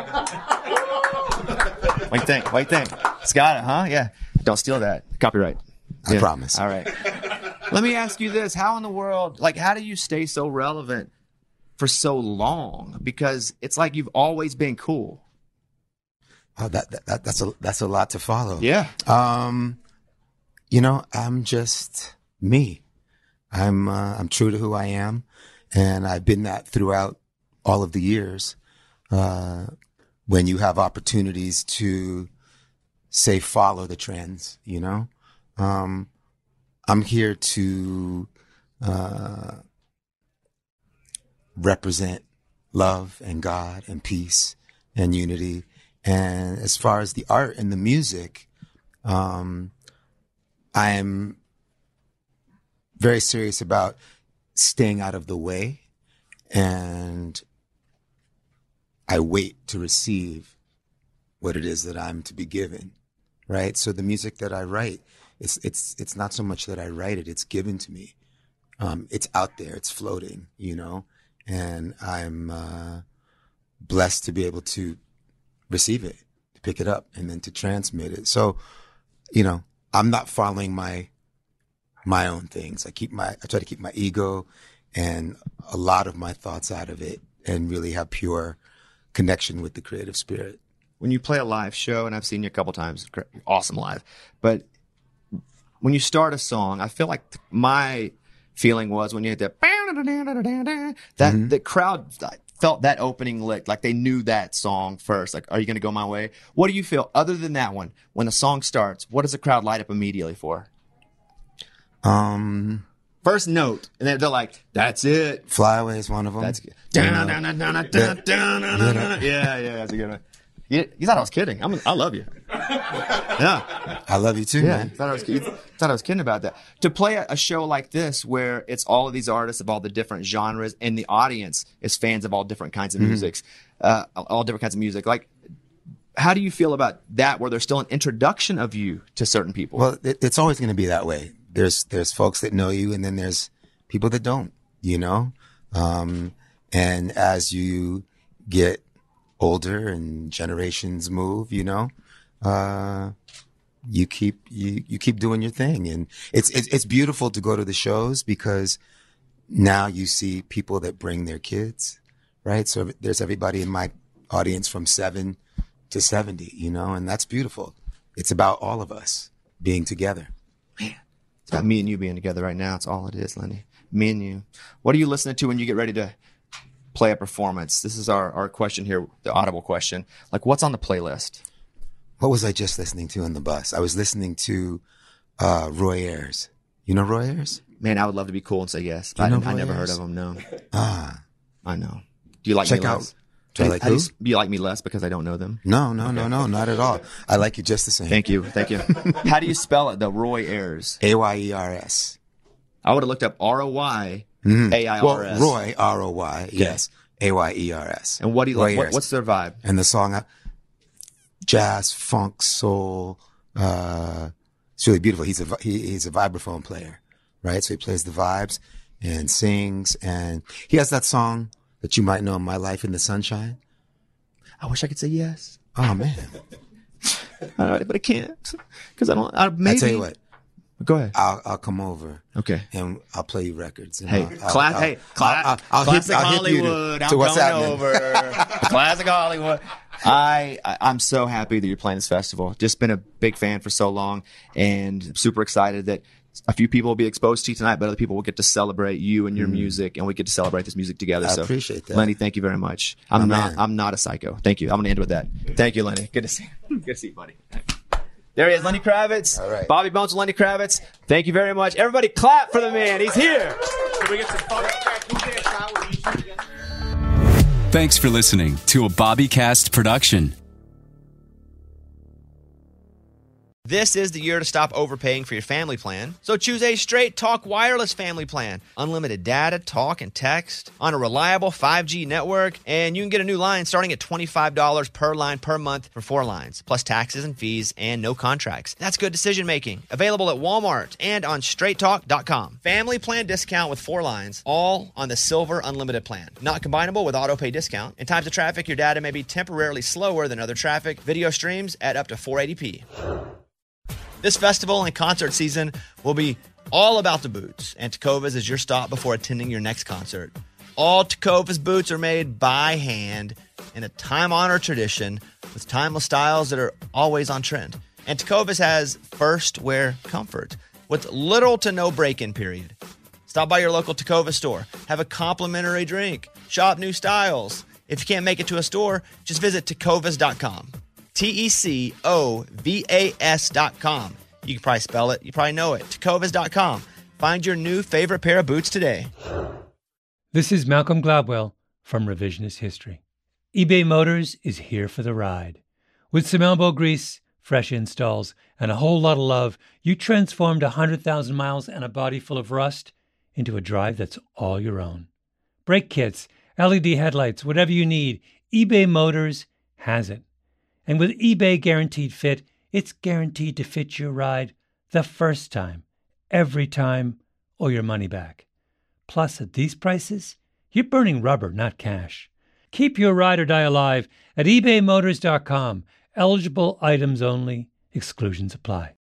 What do you think? It's got it, huh? Yeah. Don't steal that. Copyright. I promise. All right. Let me ask you this. How in the world, how do you stay so relevant for so long? Because it's like you've always been cool. Oh, that's a lot to follow. Yeah. I'm just me. I'm true to who I am, and I've been that throughout all of the years. When you have opportunities to say follow the trends, I'm here to represent love and God and peace and unity. And as far as the art and the music, I am very serious about staying out of the way and I wait to receive what it is that I'm to be given, right? So the music that I write, it's not so much that I write it, it's given to me. It's out there, it's floating, you know, and I'm blessed to be able to receive it, to pick it up, and then to transmit it. So, you know, I'm not following my own things. I try to keep my ego and a lot of my thoughts out of it, and really have pure connection with the creative spirit. When you play a live show, and I've seen you a couple times, awesome live, but when you start a song, I feel like my feeling was when you hit that the crowd felt that opening lick, like they knew that song first. Like, are you going to go my way? What do you feel other than that one? When the song starts, what does the crowd light up immediately for? First note, and they're like, "That's it." Fly Away is one of them. That's good. Yeah, that's a good one. You thought I was kidding. I love you. Yeah, I love you too, man. Thought I was kidding about that. To play a show like this, where it's all of these artists of all the different genres, and the audience is fans of all different kinds of music, all different kinds of music. Like, how do you feel about that? Where there's still an introduction of you to certain people? Well, it's always going to be that way. There's folks that know you, and then there's people that don't, you know? And as you get older and generations move, you know, you keep doing your thing. And it's beautiful to go to the shows, because now you see people that bring their kids, right? So there's everybody in my audience from 7 to 70, you know, and that's beautiful. It's about all of us being together. Man. It's about me and you being together right now. That's all it is, Lenny. Me and you. What are you listening to when you get ready to play a performance? This is our question here, the audible question. Like, what's on the playlist? What was I just listening to on the bus? I was listening to Roy Ayers. You know Roy Ayers? Man, I would love to be cool and say yes. I never heard of him, no. I know. Do you like me less? Do I like who? Do you like me less because I don't know them? No, not at all. I like you just the same. Thank you. How do you spell it, though? Roy Ayers. Ayers. I would have looked up ROY AIRS. Well, Roy, ROY, yes. AYERS. And what do you like? What's their vibe? And the song, jazz, funk, soul. It's really beautiful. He's a vibraphone player, right? So he plays the vibes and sings, and he has that song that you might know, My Life in the Sunshine. I wish I could say yes. Oh, man. But I can't. Because I don't. Maybe. I tell you what. Go ahead. I'll come over. Okay. And I'll play you records. And Hey, classic Hollywood. I'm coming over. Classic Hollywood. I'm so happy that you're playing this festival. Just been a big fan for so long, and super excited that a few people will be exposed to you tonight, but other people will get to celebrate you and your music, and we get to celebrate this music together. I appreciate that. Lenny, thank you very much. I'm not a psycho. Thank you. I'm going to end with that. Thank you, Lenny. Good to see you. Good to see you, buddy. There he is, Lenny Kravitz. All right. Bobby Bones and Lenny Kravitz. Thank you very much. Everybody clap for the man. He's here. Can we get some photos? Can we get a shot with each of you together? Thanks for listening to a BobbyCast production. This is the year to stop overpaying for your family plan. So choose a Straight Talk Wireless family plan. Unlimited data, talk, and text on a reliable 5G network. And you can get a new line starting at $25 per line per month for 4 lines, plus taxes and fees and no contracts. That's good decision making. Available at Walmart and on straighttalk.com. Family plan discount with 4 lines, all on the Silver Unlimited plan. Not combinable with auto pay discount. In times of traffic, your data may be temporarily slower than other traffic. Video streams at up to 480p. This festival and concert season will be all about the boots, and Tecovas is your stop before attending your next concert. All Tecovas boots are made by hand in a time-honored tradition with timeless styles that are always on trend. And Tecovas has first wear comfort with little to no break-in period. Stop by your local Tecovas store, have a complimentary drink, shop new styles. If you can't make it to a store, just visit tecovas.com. TECOVAS.com. You can probably spell it. You probably know it. Tecovas.com. Find your new favorite pair of boots today. This is Malcolm Gladwell from Revisionist History. eBay Motors is here for the ride. With some elbow grease, fresh installs, and a whole lot of love, you transformed 100,000 miles and a body full of rust into a drive that's all your own. Brake kits, LED headlights, whatever you need, eBay Motors has it. And with eBay Guaranteed Fit, it's guaranteed to fit your ride the first time, every time, or your money back. Plus, at these prices, you're burning rubber, not cash. Keep your ride or die alive at ebaymotors.com. Eligible items only. Exclusions apply.